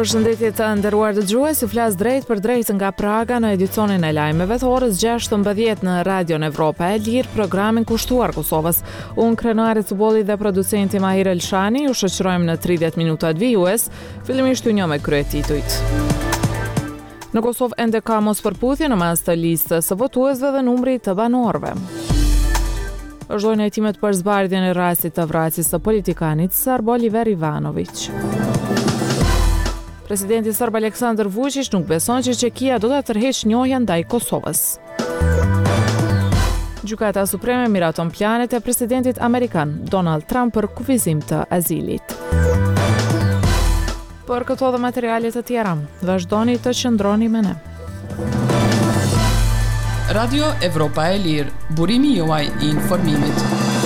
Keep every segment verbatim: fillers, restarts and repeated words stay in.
Përshëndetje të nderuar dëgjues, ju flas drejt për drejt nga Praga në edicionin e lajmeve të orës gjashtëmbëdhjetë në Radion Evropa e Lirë, programin kushtuar Kosovës. Unë Krenari Cubolli dhe producenti Mahir Elshani ju shoqërojmë në tridhjetë minutat vijues, fillimisht ju njoh me kryetitujt. Në Kosovë ende ka mospërputhje në mes të listës së votuesve dhe numrit të banorëve. Vazhdojnë hetimet për zbardhjen e rastit të vrasjes së politikanit serb Oliver Ivanović. Presidenti serb Aleksandar Vučić nuk beson që Çekia do ta tërheqë njohjen ndaj Kosovës. Gjykata Supreme miraton planet e presidentit amerikan Donald Trump për kufizim të azilit. Për këto dhe materiale të tjera, vazhdoni të qëndroni me ne. Radio Evropa e Lirë, burimi juaj i informimit.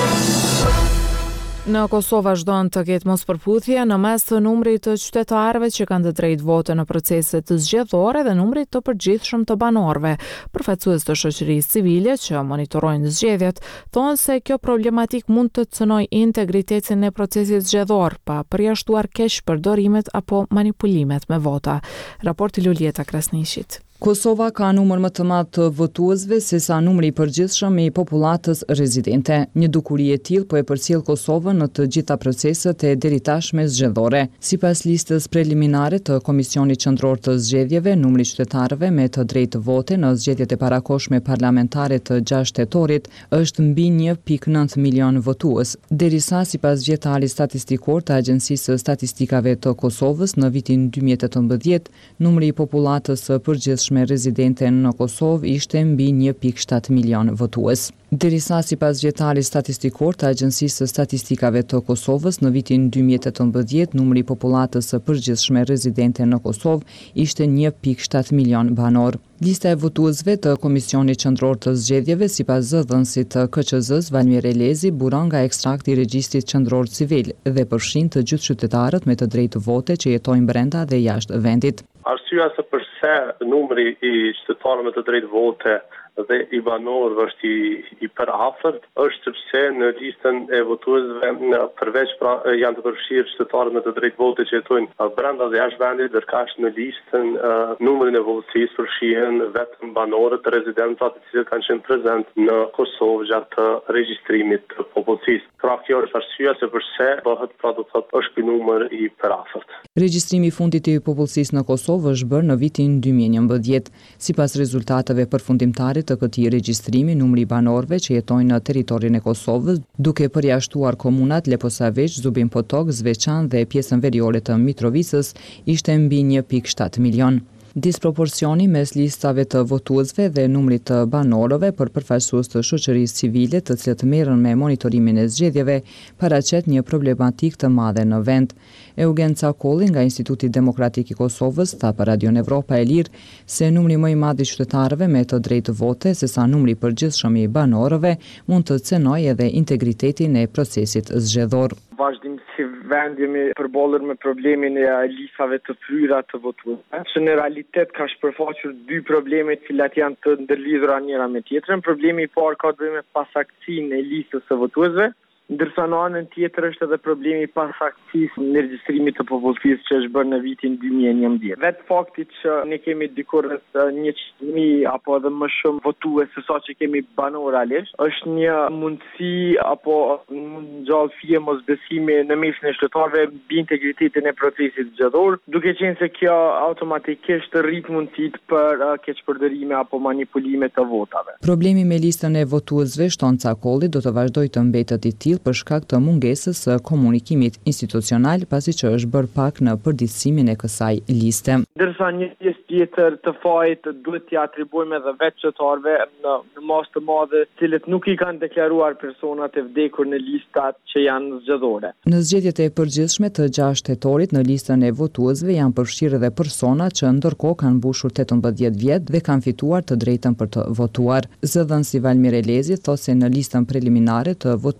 Në Kosovë vazhdon të ketë mospërputhje në mes të numrit të qytetarëve që kanë të drejtë vote në proceset zgjedhore dhe numrit të përgjithshëm të banorëve. Përfaqësues të shoqërisë civile që monitorojnë zgjedhjet thonë se kjo problematik mund të cënojë integritetin e procesit zgjedhor, pa përjashtuar keq përdorimet apo manipulimet me vota. Raporti Lulieta Krasnishit. Kosova ka numër më të madh të votuesve se sa numri i përgjithshëm i popullatës rezidente. Një dukuri e tillë po e përcjell Kosovën në të gjitha proceset e deri tashme zgjedhore. Sipas listës preliminare të Komisionit Qendror të Zgjedhjeve, numri i qytetarëve me të drejtë vote në zgjedhjet e parakohshme parlamentare të gjashtë tetorit është mbi një pikë nëntë milion votues, derisa sipas vjetarit statistikor të Agjencisë së Statistikave të Kosovës në vitin dy mijë e tetëmbëdhjetë, numri i popullatës së përgjithshme me rezidente në Kosovë ishte mbi një pikë shtatë milion votues. Derisa sipas vjetarit statistikor të Agjencisë së Statistikave të Kosovës në vitin dy mijë e tetëmbëdhjetë, numri i popullatës së përgjithshme rezidente në Kosovë ishte një pikë shtatë milion banor. Lista e votuesve të Komisionit Qendror të Zgjedhjeve sipas zëdhënësit të K Q Z-s Valmir Elezi buron nga ekstrakti i regjistrit qendror civil dhe përfshin të gjithë qytetarët me të drejtë vote që jetojnë brenda dhe jashtë vendit. Arsyeja se përse numri i qytetarëve me të drejtë vote dhe i banorëve është i, i përafërt është sepse në listën e votuesve përveç pra, janë të përfshirë qytetarët me të drejtë vote që jetojnë brenda dhe jashtë vendit, ndërkaq në listën uh, numrin e votësisë përfshihen vetëm banorët të rezidentëve të cilët kanë qenë prezent në Kosovë gjatë regjistrimit të popullsisë. Pra kjo është arsyeja se përse bëhet pra do të thotë është ky numër i përafërt. Regjistrimi i fundit i popullsisë në Kosovë është bërë në vitin dy mijë e njëmbëdhjetë. Sipas rezultateve përfundimtare të këtij regjistrimi, numri i banorëve që jetojnë në territorin e Kosovës, duke përjashtuar komunat Leposavić, Zubin Potok, Zveçan dhe pjesën veriore të Mitrovicës, ishte mbi një pikë shtatë milion. Disproporcioni mes listave të votuesve dhe numrit të banorëve për përfaqësues të shoqërisë civile të cilët merren me monitorimin e zgjedhjeve paraqet një problematik të madhe në vend. Eugen Cakolli nga Instituti Demokratik i Kosovës tha për Radion Evropa e Lirë se numri më i madh i qytetarëve me të drejtë vote se sa numri i përgjithshëm i banorëve mund të cënojë edhe integritetin e procesit zgjedhor. Vazhdimisht vend jemi përballur me problemin e listave të fryera të votuesve. Që në realitet ka shpërfaqur dy probleme të cilat janë të ndërlidhura njëra me tjetrën. Problemi i parë ka të bëjë me pasaktësinë e listës së votuesve, ndërsa në anën tjetër është edhe problemi i pasaktësisë në regjistrimit të popullsisë që është bërë në vitin dy mijë e njëmbëdhjetë. Vetë fakti që ne kemi dikur rreth njëqind mijë apo edhe më shumë votues se sa që kemi banor realisht, është një mundësi apo mund ngjall fije mosbesimi në mesin e qytetarëve mbi integritetin e procesit zgjedhor, duke qenë se kjo automatikisht rrit mundësitë për uh, keqpërdorime apo manipulime të votave. Problemi me listën e votuesve, shton Cakolli, do të vazhdojë të mbetet i tillë për shkak të mungesës së komunikimit institucional, pasi që është bërë pak në përditësimin e kësaj liste. Ndërsa një pjesë tjetër të fajit duhet t'i atribuojmë edhe vetë qytetarëve në, në mas të madhe, të cilët nuk i kanë deklaruar personat e vdekur në listat që janë zgjedhore. Në zgjedhjet e përgjithshme të gjashtë tetorit në listën e votuesve janë përfshirë edhe persona që ndërkohë kanë mbushur tetëmbëdhjetë vjet dhe kanë fituar të drejtën për të votuar. Zëdhënësi Valmir Elezi thotë se në listën preliminare të votuesve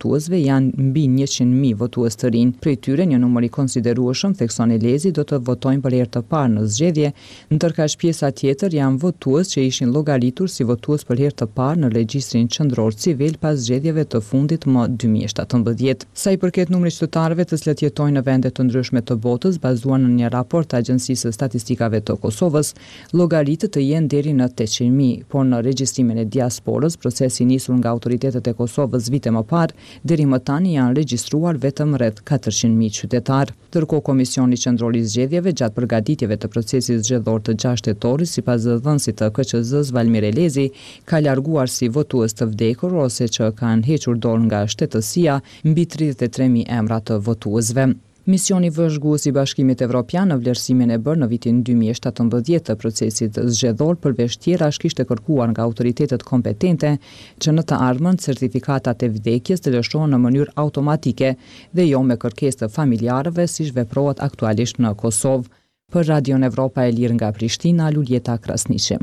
janë mbi njëqind mijë votues të rinj. Prej tyre një numër i konsiderueshëm, thekson Elezi, do të votojnë për herë të parë në zgjedhje, ndërkaq pjesa tjetër janë votues që ishin llogaritur si votues për herë të parë në regjistrin qendror civil pas zgjedhjeve të fundit më dy mijë e shtatëmbëdhjetë. Sa i përket numrit qytetarëve të cilët jetojnë në vende të ndryshme të botës, bazuar në një raport të Agjencisë së Statistikave të Kosovës, llogaritë të jenë deri në tetëqind mijë, por në regjistrimin e diasporës, procesi i nisur nga autoritetet e Kosovës vite më parë, deri më tani janë regjistruar vetëm rreth katërqind mijë qytetar. Ndërkohë Komisioni Qendror i Zgjedhjeve gjatë përgatitjeve të procesit zgjedhor të gjashtë tetorit, sipas dhënësit të K Q Z-s Valmir Elezi, ka larguar si votues të vdekur ose që kanë hequr dorë nga shtetësia mbi tridhjetë e tre mijë emra të votuesve. Misioni vëzhgues i Bashkimit Evropian në vlerësimin e bërë në vitin dy mijë e shtatëmbëdhjetë të procesit zgjedhor përveç tjerash kishte kërkuar nga autoritetet kompetente që në të ardhmen certifikatat e vdekjes të lëshohen në mënyrë automatike dhe jo me kërkesë të familjarëve siç veprohet aktualisht në Kosovë. Për Radion Evropa e Lirë nga Prishtina, Luljeta Krasniqi.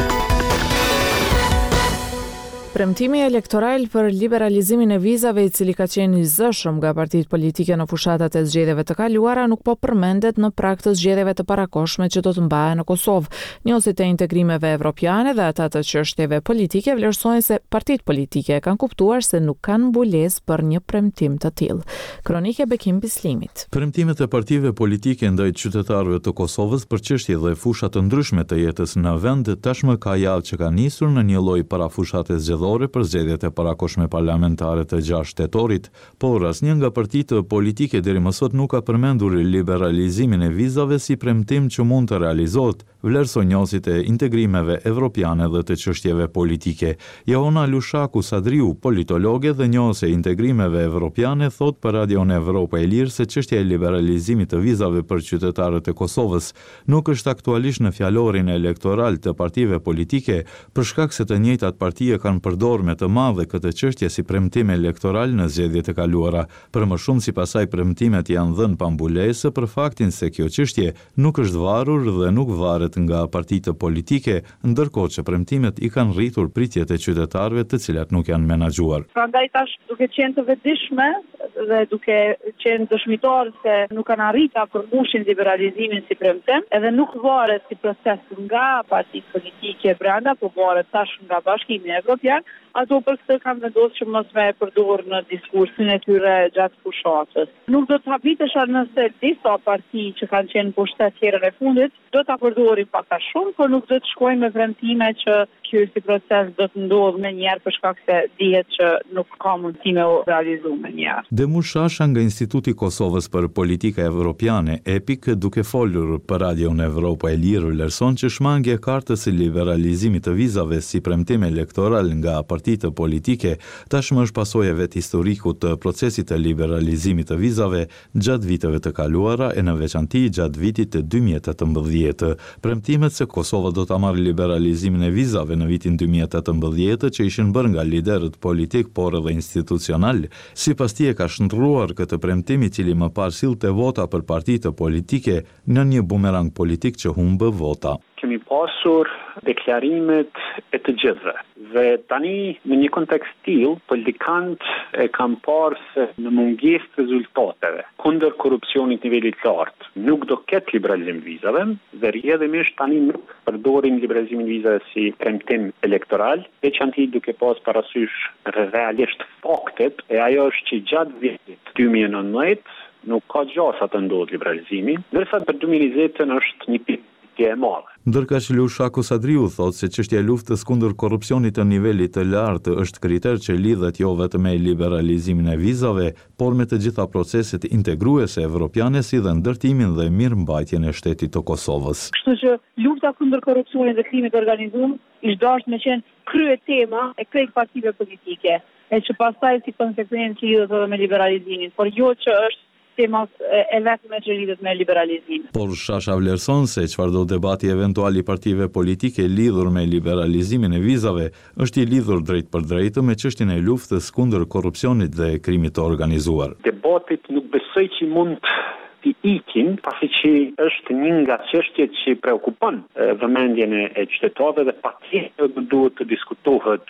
Premtimi elektoral për liberalizimin e vizave, i cili ka qenë i zëshëm nga partitë politike në fushatat e zgjedhjeve të kaluara, nuk po përmendet në prag të zgjedhjeve të parakoshme që do të mbahen në Kosovë. Njësit e integrimeve evropiane dhe ata të çështjeve politike vlerësojnë se partitë politike kanë kuptuar se nuk kanë mbulesë për një premtim të tillë. Kronike Bekim Bislimit. Premtimet e partive politike ndaj qytetarëve të Kosovës për çështje dhe fusha të ndryshme të jetës në vend tashmë ka javë që ka nisur në një lloj parafushate zgjedhore për zgjedhjet e parakoshme parlamentare të gjashtë tetorit, por asnjë nga partitë politike deri më sot nuk ka përmendur liberalizimin e vizave si premtim që mund të realizohet, vlerëson njësit e integrimeve evropiane dhe të çështjeve politike. Jehona Lushaku Sadriu, politologe dhe njës e integrimeve evropiane, thot për Radion Evropa e Lirë se çështja e liberalizimit të vizave për qytetarët e Kosovës nuk është aktualisht në fjalorin elektoral të partive politike, për shkak se të njëjtat partie kanë përdor me të madhe këtë çështje si premtim elektoral në zgjedhjet e kaluara. Për më shumë, sipas saj, premtimet janë dhënë pa mbulesë për faktin se kjo çështje nuk është varur dhe nuk varet nga partitë politike, ndërkohë që premtimet i kanë rritur pritjet e qytetarëve të cilat nuk janë menaxhuar. Prandaj tash, duke qenë të vetëdijshme dhe duke qenë dëshmitar se nuk kanë arritur ta përmbushin liberalizimin si premtim, edhe nuk varet si proces nga partitë politike brenda, por varet tash nga Bashkimi Evropian, ato për këtë kanë vendosur që mos me përdor në diskursin e tyre gjatë fushatës. Nuk do të habitesha nëse disa parti që kanë qenë pushtet herën e fundit do ta përdorin pak a shumë, por nuk do të shkojnë me premtime që ky si proces do të ndodhë me njerë për shkak se dihet që nuk ka mundësi me u realizu me njerë. Demush Shasha nga Instituti Kosovës për Politika Evropiane, E P I K, duke folur për Radion Evropa e Lirë, vlerëson që shmangja e kartës së liberalizimit të vizave si premtim elektoral nga partitë politike tashmë është pasojë vetë historiku të procesit të liberalizimit të vizave gjatë viteve të kaluara e në veçanti gjatë vitit të dy mijë e tetëmbëdhjetë. Premtimet se Kosova do ta marrë liberalizimin e vizave në vitin dy mijë e tetëmbëdhjetë që ishin bërë nga liderët politik por edhe institucional, sipas tij ka shndrruar këtë premtim i cili më parë sillte vota për partitë politike në një bumerang politik që humbë vota. Kemi pasur deklarimet e të gjithëve. Dhe tani në një kontekst tillë, politikant e kanë parë se në mungesë të rezultateve kundër korrupsionit nivelit të lartë nuk do ketë liberalizim vizave dhe rrjedhimisht tani nuk përdorin liberalizimin vizave si premtim elektoral, veçanti duke pas parasysh realisht faktet, e ajo është që gjatë vitit dy mijë e nëntëmbëdhjetë nuk ka gjasa të ndodhë liberalizimi, ndërsa për dy mijë e njëzet është një pikë e madhe. Ndërka që Lushaku Sadriu thot se çështja e luftës kundër korrupsionit të nivelit të lartë është kriter që lidhet jo vetëm me liberalizimin e vizave, por me të gjitha proceset integruese evropiane si dhe ndërtimin dhe mirëmbajtjen e shtetit të Kosovës. Kështu që lufta kundër korrupsionit dhe krimit të organizuar është dashur me qenë krye tema e krejt partive politike, e që pastaj si konsekvencë lidhet edhe me liberalizimin, por jo që është tema e vetme që lidhet me liberalizimin. Por Shasha vlerëson se çfarëdo debati eventual i partive politike lidhur me liberalizimin e vizave është i lidhur drejt për drejtë me çështjen e luftës kundër korrupsionit dhe krimit të organizuar. Debatit nuk besoj që mund të ikin, pasi që është një nga çështjet që preokupon vëmendjen e qytetarëve dhe patjetër duhet të diskutohet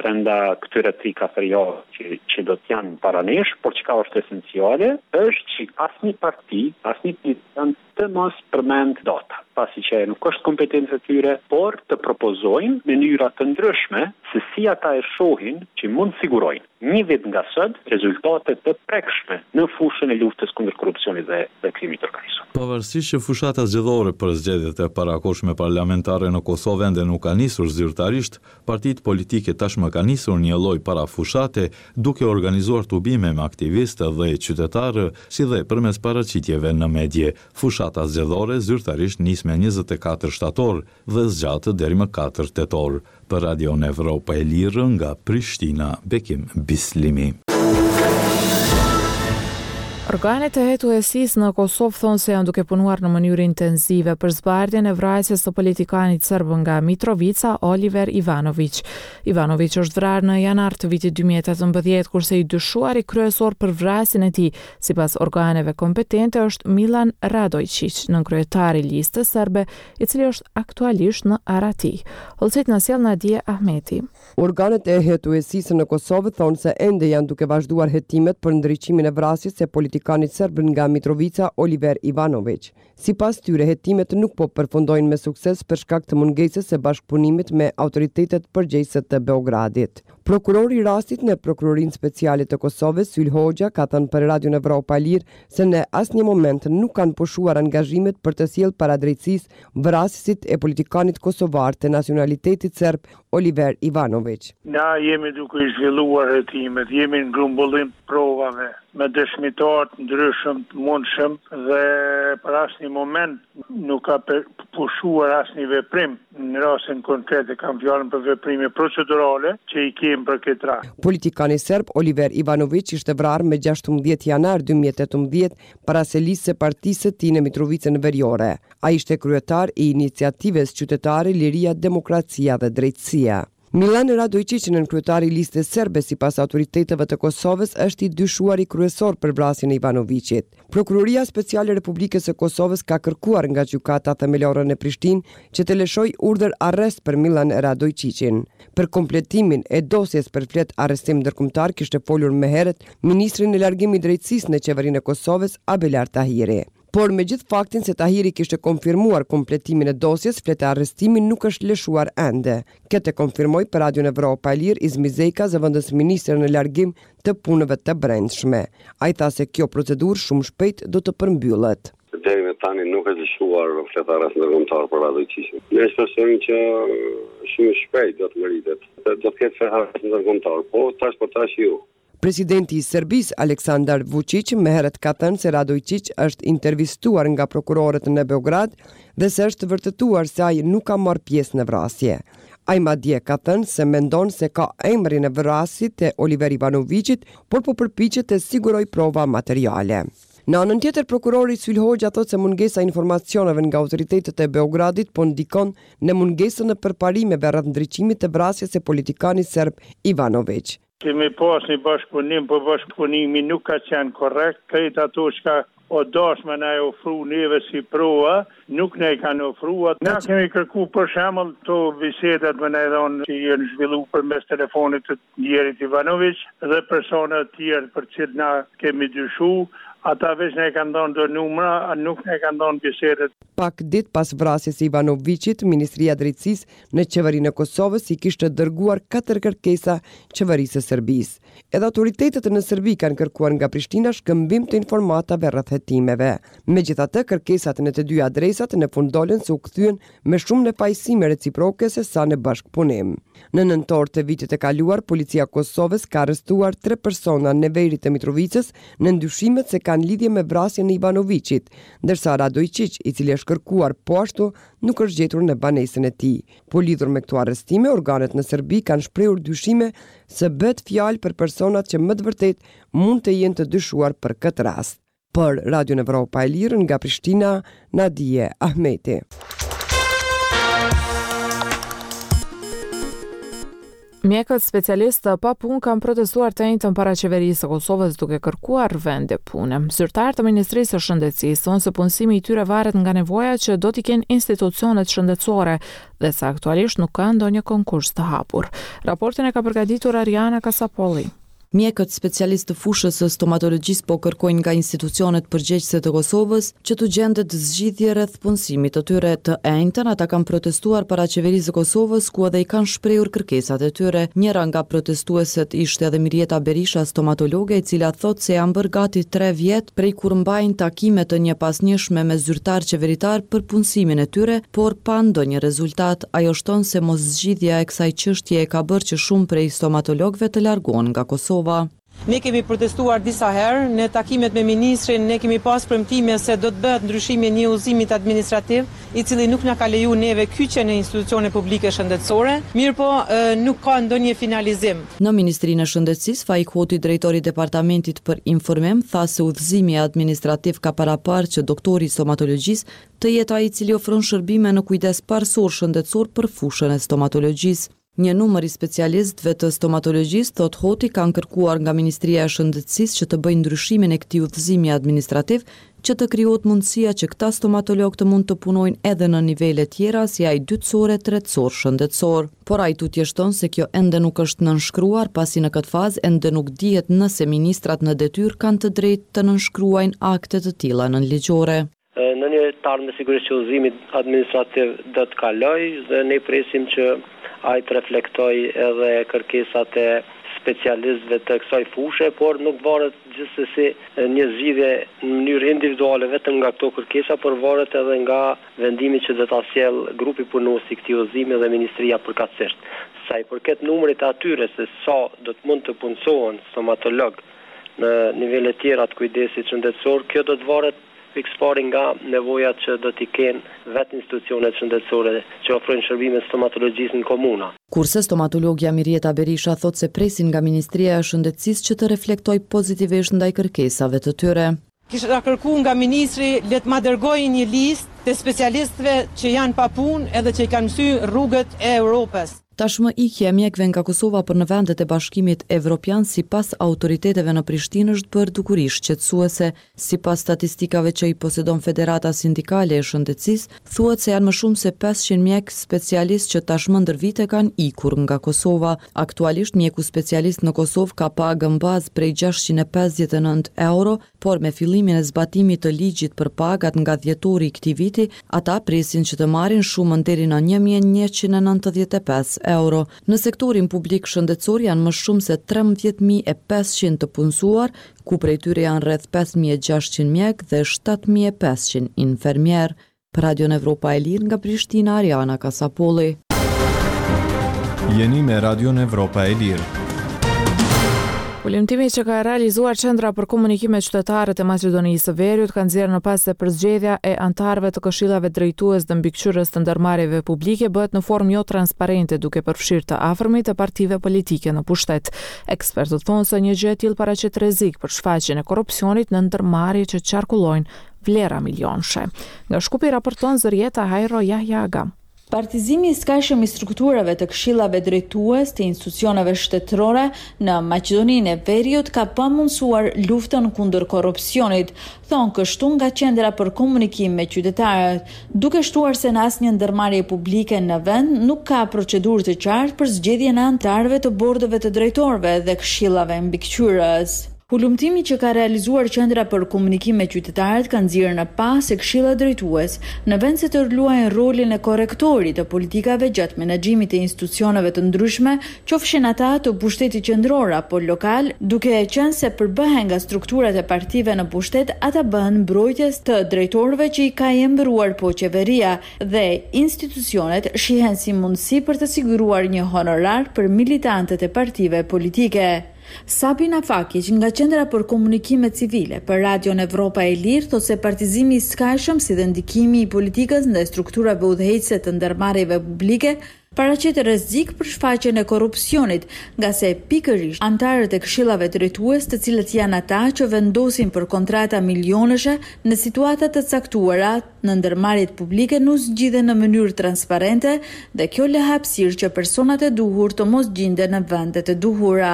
brenda këtyre tri katër javë që, që do të janë para nesh, por çka është esenciale, është që asnjë parti, asnjë partizan të mos përmend data, pasi që nuk është kompetencë e tyre, por të propozojnë mënyra të ndryshme se si ata e shohin që mund sigurojnë një vit nga sot rezultate të prekshme në fushën e luftës kundër korrupsionit dhe, dhe krimit të organizuar. Pavarësisht që fushata zgjedhore për zgjedhjet e parakohshme parlamentare në Kosovë ende nuk ka nisur zyrtarisht, partitë politike tashmë kanë nisur një lloj parafushate duke organizuar tubime me aktivistë dhe qytetarë, si dhe përmes paraqitjeve në medje. Fushata zgjedhore zyrtarisht nis me njëzet e katër shtator dhe zgjatë deri më katër tetor. Për Radio Evropa e Lirë nga Prishtina, Bekim Bislimi. Organet e hetuesisë në Kosovë thonë se janë duke punuar në mënyrë intensive për zbardhjen e vrasjes së politikanit serb nga Mitrovica, Oliver Ivanović. Ivanović është vrarë në janar të vitit dy mijë e tetëmbëdhjetë, kurse i dyshuari kryesor për vrasjen e tij, sipas organeve kompetente, është Milan Radojčić, nënkryetari i listës serbe, i cili është aktualisht në Arati. Hollësit na sjell Nadia Ahmeti. Organet e hetuesisë në Kosovë thonë se ende janë duke vazhduar hetimet për ndriçimin e vrasjes së politikanit serb nga Mitrovica, Oliver Ivanović. Sipas tyre, hetimet nuk po përfundojnë me sukses për shkak të mungesës së bashkëpunimit me autoritetet përgjegjëse të Beogradit. Prokurori i rastit në Prokurorinë Speciale të Kosovës, Syl Hoxha, ka thënë për Radio Evropa e Lirë se në asnjë moment nuk kanë pushuar angazhimet për të sjellë para drejtësisë vrasësit e politikanit kosovar të nacionalitetit serb, Oliver Ivanović. Na jemi duke i zhvilluar hetimet, jemi në grumbullim provave me dëshmitar të ndryshëm të mundshëm dhe për asnjë moment nuk ka pushuar asnjë veprim. Në rastin konkret e kam fjalën për veprime procedurale që i kemi për këtë rast. Politikani serb Oliver Ivanović ishte vrarë me gjashtëmbëdhjetë janar dy mijë e tetëmbëdhjetë para se listë së partisë së tij në Mitrovicën Veriore. Ai ishte kryetar i iniciativës qytetare Liria, Demokracia dhe Drejtësia. Milan Radojčić, nënkryetari i listës serbe sipas autoriteteve të Kosovës, është i dyshuari kryesor për vrasjen e Ivanovićit. Prokuroria Speciale e Republikës së Kosovës ka kërkuar nga gjykata themelore në Prishtinë që të lëshojë urdhër arrest për Milan Radojčićin. Për kompletimin e dosjes për flet arrestim ndërkombëtar kishte folur më herët ministri i largimit i drejtësisë në qeverinë e Kosovës, Abelar Tahiri. Por me gjithë faktin se Tahiri kishte konfirmuar kompletimin e dosjes, fletë e arrestimin nuk është lëshuar ende. Këtë konfirmoi për Radio Evropa e Lirë Izmi Zeka, zëvendës ministër në largim të punëve të brendshme. Ai tha se kjo procedurë shumë shpejt do të përmbyllet. Deri me tani nuk është lëshuar fletë arrest ndërkombëtar për Radojčićin. Ne shpresojmë që shumë shpejt do të ngritet. Do të ketë fletë arrest ndërkombëtar, po tash po tash jo. Presidenti i Serbisë Aleksandar Vučić më herët ka thënë se Radojčić është intervistuar nga prokurorët në Beograd dhe se është vërtetuar se ai nuk ka marrë pjesë në vrasje. Ai madje ka thënë se mendon se ka emrin e vrasit të Oliver Ivanovićit, por po përpiqet të sigurojë prova materiale. Në anën tjetër, prokurori Syl Hoxha thotë se mungesa e informacioneve nga autoritetet e Beogradit po ndikon në mungesën e përparimeve rreth ndriçimit të vrasjes së politikanit serb Ivanović. Kemi pas një bashkëpunim, po bashkëpunimi nuk ka qenë korrekt. Këtë ato që o dashme na e ofru neve si prova, nuk ne kanë ofruar. Na kemi kërku për shembull to bisedat me ne dhonë që janë zhvillu përmes telefonit të Njerit Ivanović dhe persona të tjerë për cilë na kemi dyshu. Ata veç ne kanë dhënë do numra, nuk ne kanë dhënë bisedet. Pak ditë pas vrasjes së Ivanovićit, Ministria e Drejtësisë në qeverinë e Kosovës i kishte dërguar katër kërkesa qeverisë së Serbisë. Edhe autoritetet në Serbi kanë kërkuar nga Prishtina shkëmbim të informatave rreth hetimeve. Megjithatë, kërkesat në të dy adresat në fund dolën se u kthyen me shumë nepajësime reciproke se sa në bashkëpunim. Në nëntor të vitit të kaluar, policia e Kosovës ka arrestuar tre persona në veri të Mitrovicës në ndyshimet se kanë lidhje me vrasjen e Ivanovićit, ndërsa Radojčić, i cili është kërkuar po ashtu, nuk është gjetur në banesën e tij. Po lidhur me këto arrestime, organet në Serbi kanë shprehur dyshime se bëhet fjalë për personat që më të vërtet mund të jenë të dyshuar për këtë rast. Për Radio Evropa e Lirë nga Prishtina, Nadia Ahmeti. Mjekët specialistë pa punë kanë protestuar të njëjtën para qeverisë së Kosovës duke kërkuar vende pune. Zyrtarët e Ministrisë së Shëndetësisë thonë se punësimi i tyre varet nga nevoja që do t'i kenë institucionet shëndetësore dhe se aktualisht nuk ka ndonjë konkurs të hapur. Raportin e ka përgatitur Ariana Kasapolli. Mjekët specialistë të fushës së stomatologjisë po kërkojnë nga institucionet përgjegjëse të Kosovës që të gjendet zgjidhje rreth punësimit të tyre. Të enjtën ata kanë protestuar para qeverisë së Kosovës ku edhe i kanë shprehur kërkesat e tyre. Njëra nga protestueset ishte edhe Mirjeta Berisha, stomatologe, e cila thotë se janë bërë gati tre vjet prej kur mbajnë takime të njëpasnjëshme me zyrtar qeveritar për punësimin e tyre, por pa ndonjë rezultat. Ajo shton se moszgjidhja e kësaj çështje e ka bërë që shumë prej stomatologëve të largohen nga Kosova. Ne kemi protestuar disa herë, në takimet me ministrin ne kemi pas premtime se do të bëhet ndryshimi i një udhëzimit administrativ, i cili nuk na ka leju neve kyçe në institucione publike shëndetësore, mirë po nuk ka ndonjë finalizim. Në Ministrinë e Shëndetësisë, Faik Hoti, drejtori i departamentit për informim, tha se udhëzimi administrativ ka paraparë që doktori i stomatologjisë të jetë ai i cili ofron shërbime në kujdes parësor shëndetësor për fushën e stomatologjisë. Një numër i specialistëve të stomatologjisë, thot Hoti, kanë kërkuar nga Ministria e Shëndetësisë që të bëjë ndryshimin e këtij udhëzimi administrativ, që të krijohet mundësia që këta stomatologë të mund të punojnë edhe në nivele tjera si ai dytësor, tretësor, shëndetësor. Por ai tutje shton se kjo ende nuk është nënshkruar, pasi në këtë fazë ende nuk dihet nëse ministrat në detyrë kanë të drejtë të nënshkruajnë akte të tilla nënligjore. Në një tarë me sigurisht që udhëzimi administrativ do të kalojë dhe ne presim që ai të reflektoj edhe kërkesat e specialistëve të kësaj fushe, por nuk varet gjithsesi një zgjidhje në mënyrë individuale vetëm nga këto kërkesa, por varet edhe nga vendimi që do ta sjell grupi punës i këtij udhëzimi dhe ministria përkatësisht. Sa i përket numrit të atyre se sa do të mund të punësohen stomatolog në nivele tjera të kujdesit shëndetësor, kjo do të varet pikëpari nga nevojat që do t'i kenë vetë institucionet shëndetësore që ofrojnë shërbime stomatologjisë në komuna. Kurse stomatologja Mirjeta Berisha thotë se presin nga Ministria e Shëndetësisë që të reflektoj pozitivisht ndaj kërkesave të tyre. Kisha kërkuar nga ministri le të ma dërgojë një listë të specialistëve që janë pa punë edhe që i kanë mësuar rrugët e Europës. Tashmë ikja e mjekëve nga Kosova për në vendet e Bashkimit Evropian sipas autoriteteve në Prishtinë është bërë dukurisht shqetësuese. Sipas statistikave që i posedon Federata Sindikale e Shëndetësisë, thuhet se janë më shumë se pesëqind mjek specialistë që tashmë ndër vite kanë ikur nga Kosova. Aktualisht mjeku specialist në Kosovë ka pagën bazë prej gjashtëqind e pesëdhjetë e nëntë euro, por me fillimin e zbatimit të ligjit për pagat nga dhjetori i këtij viti, ata presin që të marrin shumën deri në një mijë njëqind e nëntëdhjetë e pesë euro. Në sektorin publik shëndetësor janë më shumë se trembëdhjetë mijë e pesëqind të punësuar, ku prej tyre janë rreth pesë mijë e gjashtëqind mjek dhe shtatë mijë e pesëqind infermier. Për Radio Evropa e Lirë nga Prishtina, Ariana Kasapolli. Jeni me Radio Evropa e Lirë. Ulëmtimi që ka realizuar Qendra për Komunikime Qytetarët e Maqedonisë së Veriut ka nxjerrë në pas se përzgjedhja e antarëve të këshillave drejtues dhe mbikëqyrës të ndërmarrjeve publike bëhet në formë jo transparente, duke përfshirë të afërmit e partive politike në pushtet. Ekspertët thonë se një gjë e tillë paraqet rrezik për shfaqjen e korrupsionit në ndërmarrje që qarkullojnë vlera milionëshe. Nga Shkupi raporton Zërieta Hajro Yahya Aga. Partizimi i skajshëm i strukturave të këshillave drejtues të institucioneve shtetërore në Maqedoninë e Veriut ka pamundsuar luftën kundër korrupsionit, thonë kështu nga Qendra për Komunikim me Qytetarët, duke shtuar se në asnjë ndërmarrje publike në vend nuk ka procedurë të qartë për zgjedhjen e antarëve të bordëve të drejtorëve dhe këshillave mbikëqyrës. Hulumtimi që ka realizuar Qendra për Komunikim me Qytetarët ka nxjerrë në pas se këshilla drejtues, në vend se të luajnë rolin e korrektorit të politikave gjatë menaxhimit të institucioneve të ndryshme, qofshin ata të pushtetit qendror apo lokal, duke e qenë se përbëhen nga strukturat e partive në pushtet, ata bëhen mbrojtjes të drejtorëve që i ka embëruar po qeveria dhe institucionet shihen si mundësi për të siguruar një honorar për militantët e partive politike. Sabina Fakiq nga Qendra për Komunikime Civile për Radio Evropa e Lirë thotë se partizimi i skajshëm si dhe ndikimi i politikës ndaj strukturave udhëheqëse të ndërmarrjeve publike paraqet rrezik për shfaqjen e korrupsionit, nga se pikërisht antarët e këshillave drejtues, të cilët janë ata që vendosin për kontrata milionëshe në situata të caktuara në ndërmarrjet publike, nuk zgjidhen në mënyrë transparente dhe kjo lë hapësirë që personat e duhur të mos gjenden në vendet e duhura.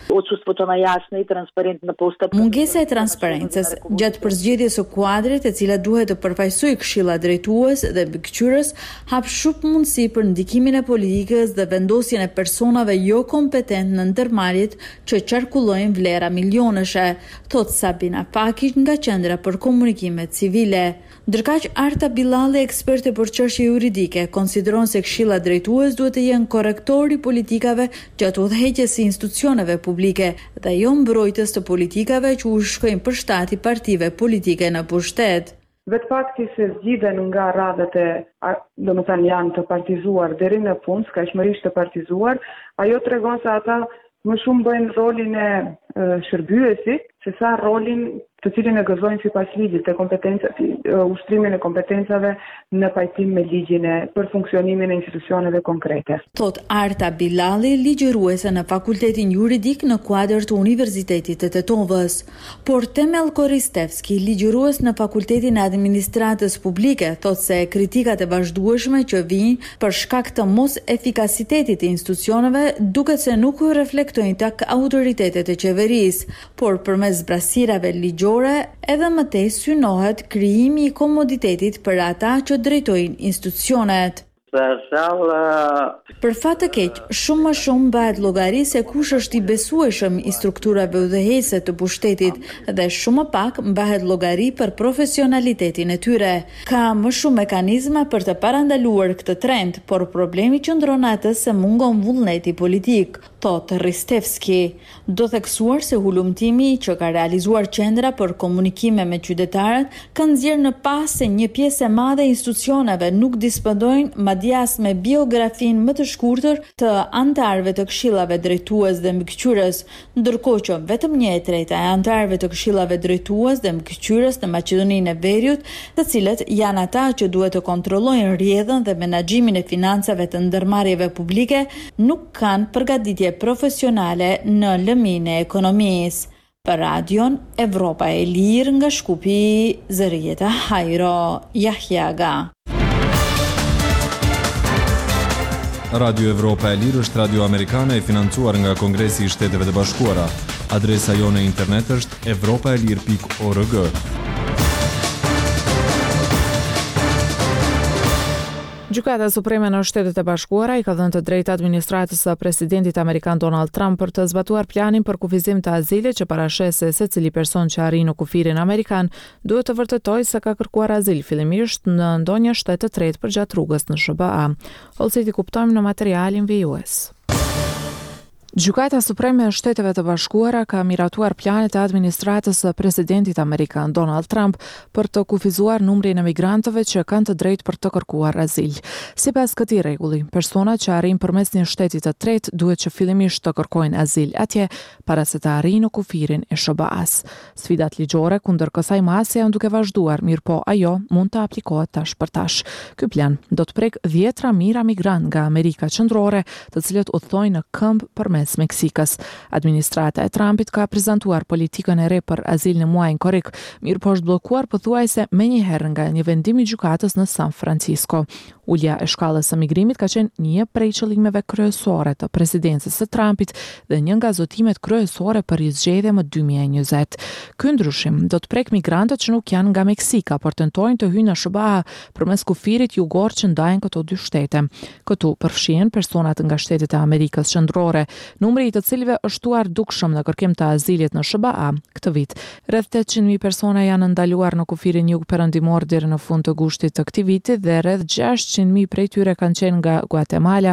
Mungesa e transparencës gjatë përzgjedhjes së kuadrit, e cila duhet të përfaqësojë këshilla drejtues dhe mbikëqyrës, hap shumë mundësi për ndikimin e politikës dhe vendosjen e personave jo kompetent në ndërmarrjet që qarkullojnë vlera milionëshe, thot Sabina Pakic nga Qendra për Komunikime Civile. Ndërkaq Arta Billalli, eksperte për çështje juridike, konsideron se këshilla drejtues duhet të jenë korrektor i politikave gjatë udhëheqjes së institucioneve publike dhe jo mbrojtës të politikave që u shkojnë përshtat i partive politike në pushtet. Vetë fakti se zgjidhen nga radhët e, domethënë janë të partizuar deri në fund, skajshmërisht të partizuar, ajo tregon se ata më shumë bëjnë rolin e, e shërbyesit, se sa rolin të cilin e gëzojnë sipas ligjit të kompetenca, ushtrimin e kompetencave në pajtim me ligjin e për funksionimin e institucioneve konkrete. Thot Arta Billalli, ligjëruese në Fakultetin Juridik në kuadër të Universitetit të Tetovës. Por Temel Koristevski, ligjërues në Fakultetin e Administratës Publike, thot se kritikat e vazhdueshme që vijnë për shkak të mos efikasitetit të institucioneve duket se nuk u reflektojnë tek autoritetet e qeverisë, por përmes zbrasirave ligjore edhe më tej synohet krijimi i komoditetit për ata që drejtojnë institucionet. Për fat të keq, shumë më shumë bëhet llogari se kush është i besueshëm i strukturave udhëheqëse të pushtetit dhe shumë më pak bëhet llogari për profesionalitetin e tyre. Ka më shumë mekanizma për të parandaluar këtë trend, por problemi qëndron atë se mungon vullneti politik, thot Ristevski. Do theksuar se hulumtimi që ka realizuar Qendra për Komunikime me Qytetarët ka nxjerrë në pas se një pjesë e madhe e institucioneve nuk disponojnë madjas me biografin më të shkurtër të antarëve të këshillave drejtues dhe mbikëqyrës, ndërkohë që vetëm një e treta e antarëve të këshillave drejtues dhe mbikëqyrës në Maqedoninë e Veriut, të cilët janë ata që duhet të kontrollojnë rrjedhën dhe menaxhimin e financave të ndërmarrjeve publike, nuk kanë përgatitje profesionale në lëmin e ekonomisë. Për radion Evropa e Lirë nga Shkupi, Zërieta Hajro, Jahjaga. Radio Evropa e Lirë është radio amerikane e financuar nga Kongresi i Shteteve të Bashkuara. Adresa jone internet është evropaelir pikë org. Gjykata Supreme në Shtetet e Bashkuara i ka dhënë të drejtë administratës së presidentit amerikan Donald Trump për të zbatuar planin për kufizim të azilit që parashes se secili person që arrin në kufirin amerikan duhet të vërtetojë se ka kërkuar azil fillimisht në ndonjë shtet të tretë përgjatë rrugës në S B A. Olsi ti kuptojmë në materialin vijues. Gjykata Supreme e Shteteve të Bashkuara ka miratuar planet e administratës së presidentit amerikan Donald Trump për të kufizuar numrin e migrantëve që kanë të drejtë për të kërkuar azil. Sipas këtij rregulli, personat që arrin përmes një shteti të tretë duhet që fillimisht të kërkojnë azil atje para se të arrijnë në kufirin e S B A-s. Sfidat ligjore kundër kësaj mase janë duke vazhduar, mirë po ajo mund të aplikohet tash për tash. Ky plan do të prek dhjetra mijëra migrant nga Amerika Qendrore, të cilët udhtojnë në këmbë përmes Meksikës. Administrata e Trumpit ka prezantuar politikën e re për azil në muajin korrik, mirë po është bllokuar pothuajse menjëherë nga një vendim i gjykatës në San Francisco. Ulja e shkallës së migrimit ka qenë një prej qëllimeve kryesore të presidencës së Trumpit dhe një nga zotimet kryesore për zgjedhje më dy mijë e njëzet. Ky ndryshim do të prek migrantët që nuk janë nga Meksika, por tentojnë të hyjnë në S B A përmes kufirit jugor që ndajnë këto dy shtete. Këtu përfshihen personat nga shtetet e Amerikës Qendrore, numri i të cilëve është tuar dukshëm në kërkim të azilit në S B A këtë vit. Rreth tetëqind mijë persona janë ndaluar në kufirin jug perëndimor deri në fund të gushtit të këtij viti dhe rreth gjashtëqind mijë prej tyre kanë qenë nga Guatemala,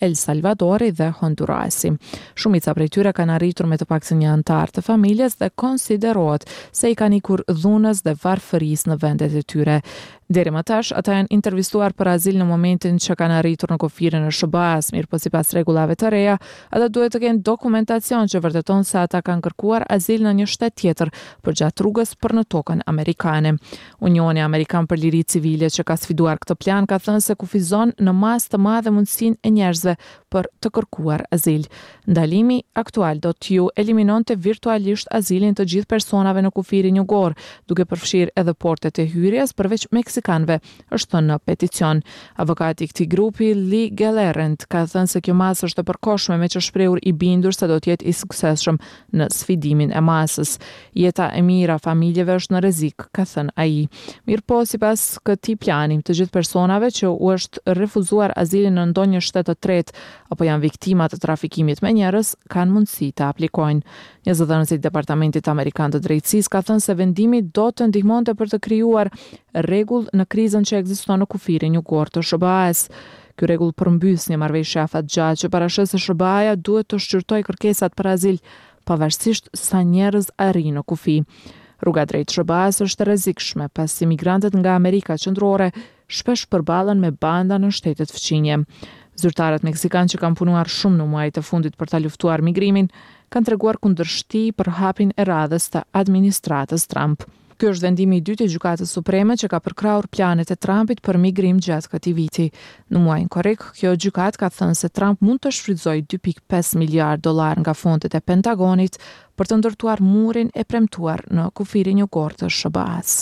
El Salvadori dhe Hondurasi. Shumica prej tyre kanë arritur me të paktën një antar të familjes dhe konsiderohet se i kanë ikur dhunës dhe varfërisë në vendet e tyre. Deri më tash, ata janë intervistuar për azil në momentin që kanë arritur në kufirin e S B A-s, mirë po sipas rregullave të reja, ata duhet të kenë dokumentacion që vërteton se ata kanë kërkuar azil në një shtet tjetër përgjatë rrugës për në tokën amerikane. Unioni Amerikan për Liri Civile që ka sfiduar këtë plan ka thënë se kufizon në masë të madhe mundësinë e njerëzve për të kërkuar azil. Ndalimi aktual do t'ju eliminonte virtualisht azilin të gjithë personave në kufirin jugor, duke përfshirë edhe portet e hyrjes përveç meksikanëve, është thënë në peticion. Avokati i këtij grupi, Lee Gellerend, ka thënë se kjo masë është e përkohshme me që shprehur i bindur se do të jetë i suksesshëm në sfidimin e masës. Jeta e mirë a familjeve është në rrezik, ka thënë ai. Mirëpo sipas këtij plani, të gjithë personave që u është refuzuar azilin në ndonjë shtet të tretë apo janë viktima të trafikimit me njerëz kanë mundësi të aplikojnë. Një zëdhënës i Departamentit Amerikan të Drejtësisë ka thënë se vendimi do të ndihmonte për të krijuar rregull në krizën që ekziston në kufirin jugor të S B A-s. Ky rregull përmbys një marrëveshje afatgjatë që parashës se S B A-ja duhet të shqyrtojë kërkesat për azil pavarësisht sa njerëz arrin në kufi. Rruga drejt S B A-s është e rrezikshme pasi migrantët nga Amerika Qendrore shpesh përballen me banda në shtetet fqinje. Zyrtarët meksikanë që kanë punuar shumë në muajt e fundit për ta luftuar migrimin, kanë treguar kundërshti për hapin e radhës të administratës Trump. Ky është vendimi i dytë i Gjykatës Supreme që ka përkrahur planet e Trumpit për migrim gjatë këtij viti. Në muajin korrik, kjo gjykatë ka thënë se Trump mund të shfrytëzojë dy pikë pesë miliard dollar nga fondet e Pentagonit për të ndërtuar murin e premtuar në kufirin jugor të S B A-s.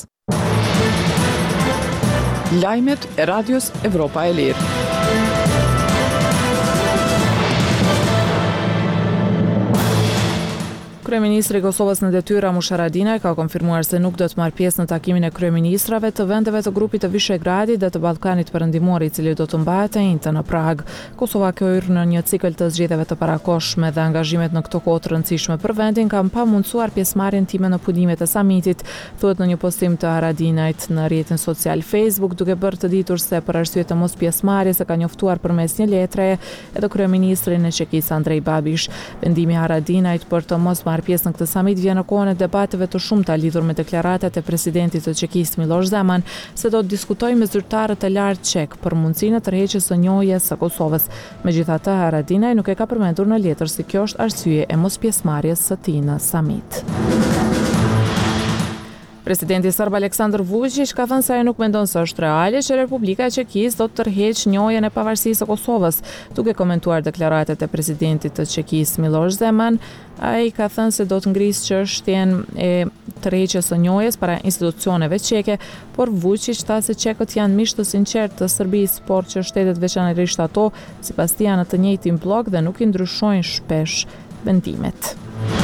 Lajmet e Radios Evropa e Lirë. Kryeministri i Kosovës në detyrë Ramush Haradinaj ka konfirmuar se nuk do të marrë pjesë në takimin e kryeministrave të vendeve të grupit të Vishegradit dhe të Ballkanit Perëndimor, i cili do të mbahet e njëjtë në Prag. Kosova ka hyrë në një cikël të zgjedhjeve të parakohshme dhe angazhimet në këto kohë të rëndësishme për vendin kanë pamundsuar pjesëmarrjen time në punimet e samitit, thuhet në një postim të Haradinajt në rrjetin social Facebook, duke bërë të ditur se për arsye të mos pjesëmarrjes e ka njoftuar përmes një letreje edhe kryeministrin e Çekisë Andrej Babiš. Vendimi i Haradinajt për të mos marrë pjesë në këtë samit vjen në kohën e debateve të shumta lidhur me deklaratat e presidentit të Çekisë Miloš Zeman se do të diskutojë me zyrtarët e lartë çek për mundësinë e tërheqjes së njohjes së Kosovës. Megjithatë, Haradinaj nuk e ka përmendur në letër se kjo është arsye e mos pjesëmarrjes së tij në samit. Presidenti serb Aleksandar Vučić ka thënë se ai nuk mendon se është reale që Republika e Çekisë do të tërheqë njohjen e pavarësisë së Kosovës. Duke komentuar deklaratat e presidentit të Çekisë Miloš Zeman, ai ka thënë se do të ngrisë çështjen e tërheqjes së njohjes para institucioneve çeke, por Vučić tha se çekët janë miq të sinqertë të Serbisë, por që shtetet veçanërisht ato, sipas tij janë në të njëjtin blok dhe nuk i ndryshojnë shpesh vendimet.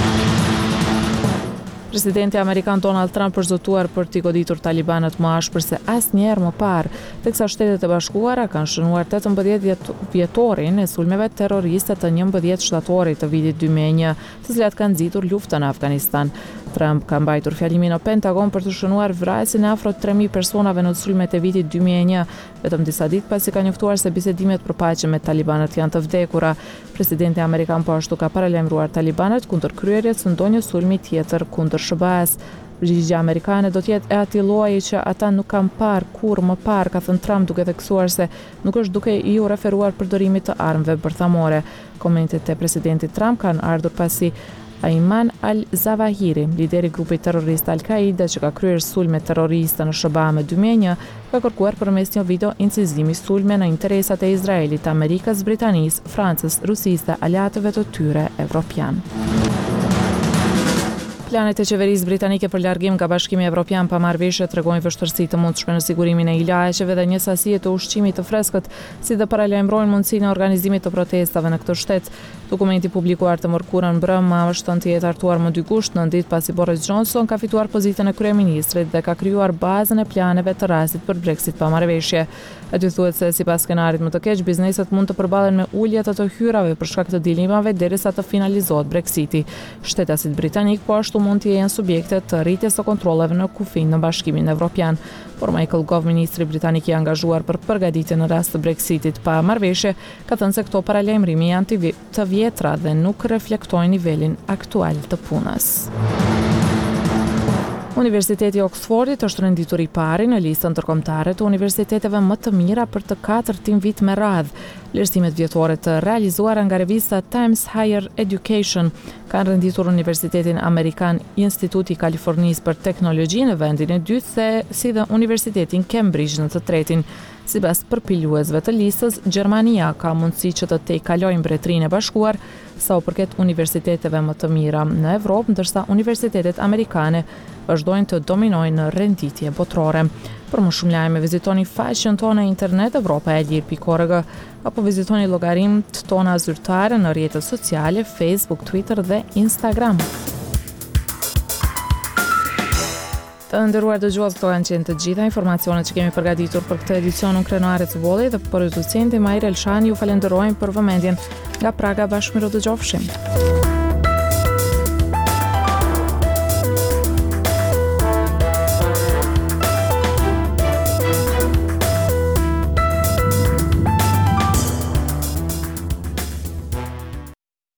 Presidenti Amerikan Donald Trump është zotuar për t'i goditur talibanët më ashpër se asnjëherë më parë, teksa Shtetet e Bashkuara kanë shënuar tetëmbëdhjetë vjetorin e sulmeve terroriste të njëmbëdhjetë shtatorit të vitit dy mijë e një, të cilat kanë nxitur luftën në Afganistan. Trump ka mbajtur fjalimin në Pentagon për të shënuar vrasjen e afro tre mijë personave në sulmet e vitit dy mijë e një, vetëm disa ditë pasi ka njoftuar se bisedimet për paqe me talibanët janë të vdekura. Presidenti Amerikan po ashtu ka paralajmëruar talibanët kundër kryerjes së ndonjë sulmi tjetër kundër S B A-s. Përgjigjja amerikane do të jetë e atij lloji që ata nuk kanë parë kurrë më parë, ka thënë Trump, duke theksuar se nuk është duke i u referuar përdorimit të armëve bërthamore. Komentet e presidentit Trump kanë ardhur pasi Ayman al-Zawahiri, lideri i grupit terrorist Al-Qaida që ka kryer sulme terroriste në S B A më dy mijë e një, ka kërkuar përmes një video incizimi sulme në interesat e Izraelit, Amerikës, Britanisë, Francës, Rusisë dhe aleatëve të tyre evropian. Planet e qeverisë britanike për largim nga Bashkimi Evropian pa marrëveshje tregojnë vështirësi të mundshme në sigurimin e ilaçeve dhe një sasie të ushqimit të freskët, si dhe paralajmërojnë mundësinë e organizimit të protestave në këtë shtet. Dokumenti publikuar të mërkurën mbrëmë është të jetë hartuar më dy gusht në ditë pasi Boris Johnson ka fituar pozitën e kryeministrit dhe ka krijuar bazën e planeve të rastit për Brexit pa marrëveshje. Aty thuhet se sipas skenarit më të keq, bizneset mund të përballen me ulje të të hyrave për shkak të dilemave derisa të finalizohet Brexiti. Shtetasit britanik po ashtu gjithashtu mund të jenë subjekte të rritjes së kontrolleve në kufij në Bashkimin Evropian. Por Michael Gove, ministri britanik i angazhuar për përgatitjen në rast të Brexitit pa marrëveshje, ka thënë se këto paralajmërimi janë të vjetra dhe nuk reflektojnë nivelin aktual të punës. Universiteti i Oxfordit është renditur i pari në listën ndërkombëtare të universiteteve më të mira për të katërtin vit me radhë. Vlerësimet vjetore të realizuara nga revista Times Higher Education kanë renditur Universitetin Amerikan Instituti i Kalifornisë për Teknologji në vendin e dytë, se si dhe Universitetin Cambridge në të tretin. Sipas përpiluesve të listës, Gjermania ka mundësi që të tejkalojë Mbretërinë e Bashkuar sa u përket universiteteve më të mira në Evropë, ndërsa universitetet amerikane vazhdojnë të dominojnë në renditje botërore. Për më shumë lajme, vizitoni faqen tonë në internet evropa e lirë pikë org apo vizitoni llogaritë tona zyrtare në rrjetet sociale Facebook, Twitter dhe Instagram. Të nderuar dëgjues, këto kanë qenë të gjitha informacionet që kemi përgatitur për këtë edicion. Unë Krenare Cuboli dhe producenti Majra Elshani ju falenderojmë për vëmendjen. Nga Praga bashkë miru dëgjofshim.